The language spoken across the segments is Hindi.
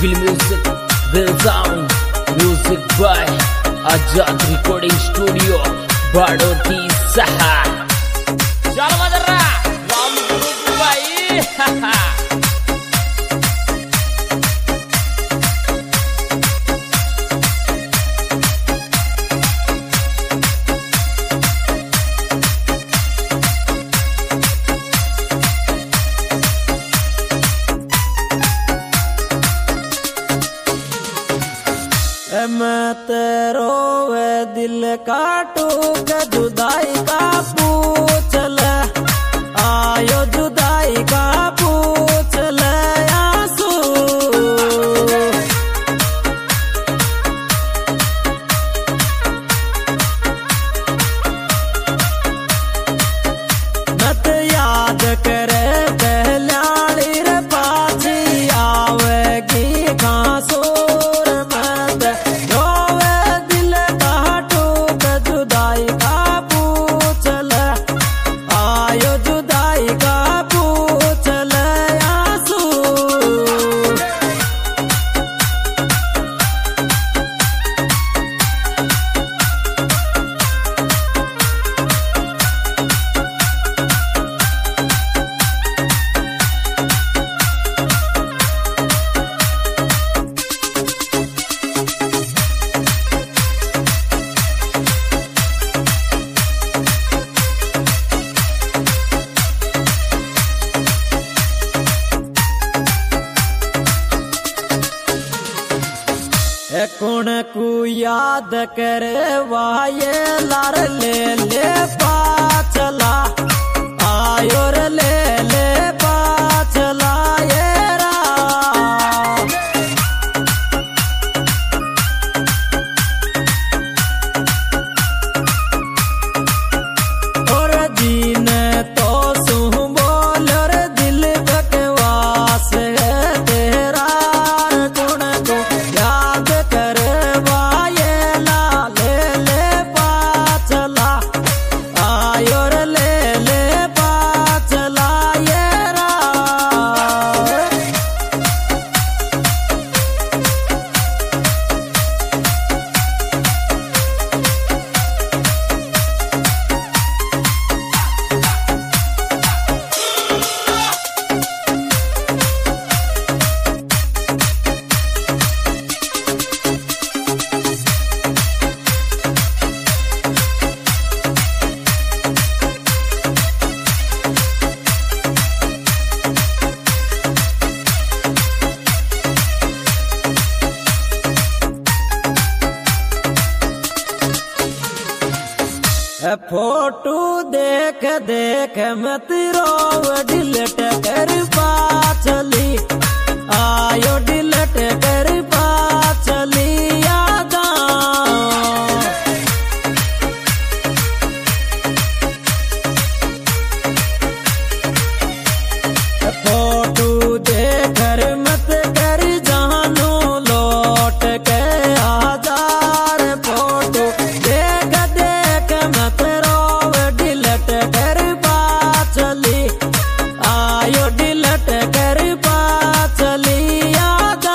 Feel music, will sound, music by Azad Recording Studio, Badoti Saha. चल मदरा, राम गुरु भाई. मैं तेरो वे दिल काटू के जुदाई का पूछ ले, आयो जुदाई का पूछ ले आंसू. नत याद करे पहलाड़ी रे पाछी आवेगी घासो. कौन को याद करे वाये लार ले ले पाचला, आयो रे ले ले पाचला ये रा. और जीने तो सुह बोल रे दिल बकवास है तेरा. कौन को याद करे वाये ला ले ले पाचला, आयो रे ले ले पाचला ये रा. फोटो देख देख मैं तेरो डिलीट कर पाचली, आयो डिलीट कर पाचली यादा. फोटो देख मत कर जानो लौट के हजार. फोटो देख देख मत डिलीट कर पाचली, आयो डिलीट कर पाचली यादा.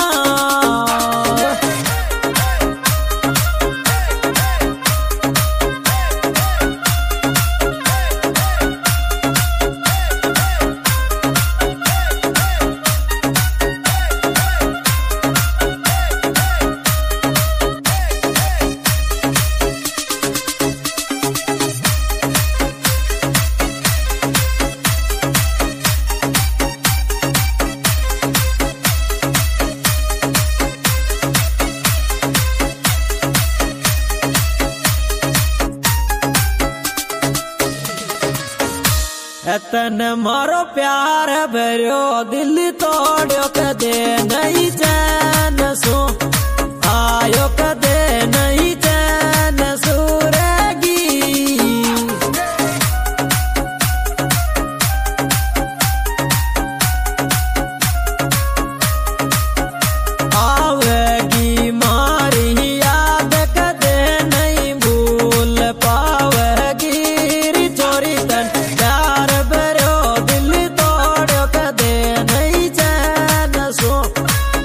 तन मारो प्यार भरियो दिल तोड़ो कदे नहीं चैन सो, आयो कदे नहीं चैन सुरेगी. आवेगी मारी याद कदे नहीं भूल पावेगी. चोरी तन प्यार भरियो दिल तोड़ो कदे नहीं चैन सो,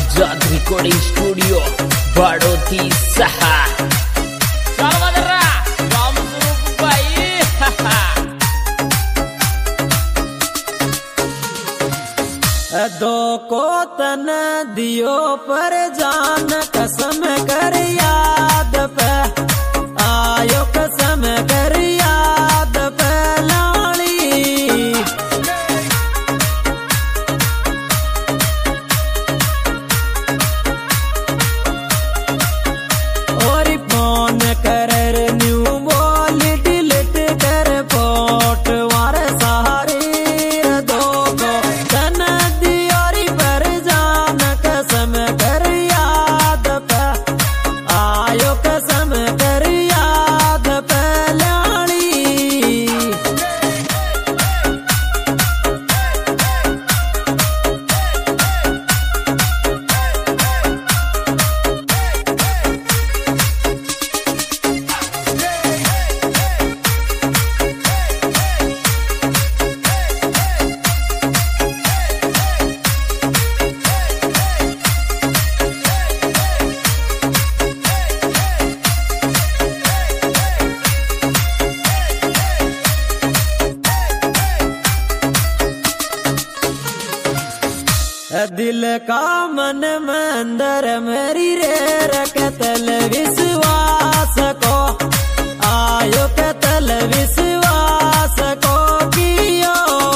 आजाद रिकॉर्डिंग स्टूडियो बाड़ोती सहा दो को तन दियो पर जान कसम कर याद पे आयो कसम कर याद पे लाली और फोन कर न्यू बोल डिलीट कर फोट वार सहारे दो को तन दियोरी पर जान कसम कर याद पे आयो कसम कर याद पे लाली दिल का मन में अंदर मेरी रे रखतल विश्वास को आयो कतल विश्वास को कियो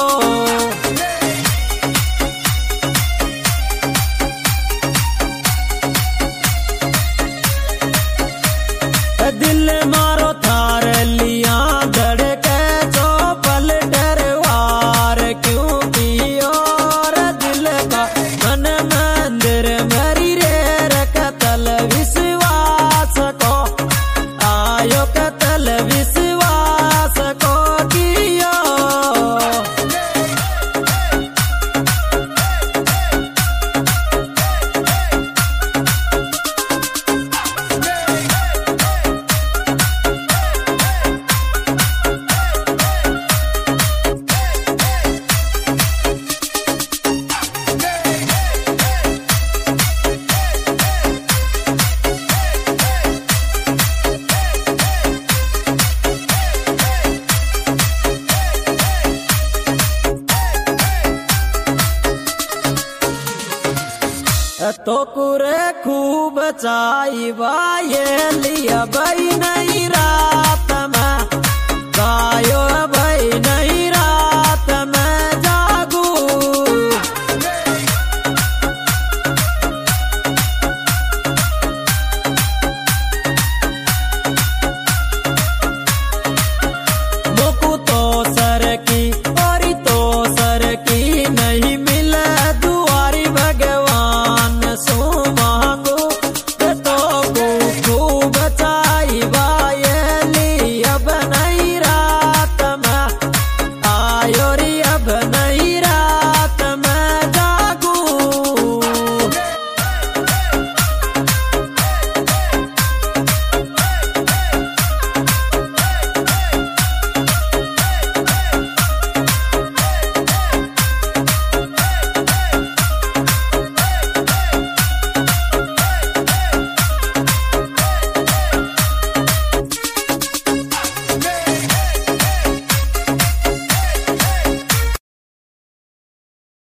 दिल मारो थार लिया धड़के चौपल डरवार क्यों कियो दिल का मन मंदिर मरी रे रखतल विश्वास को आयो कतल विश्वास को कियो तो कुरे खूब चाई ये लिया भाई नहीं रात में गायो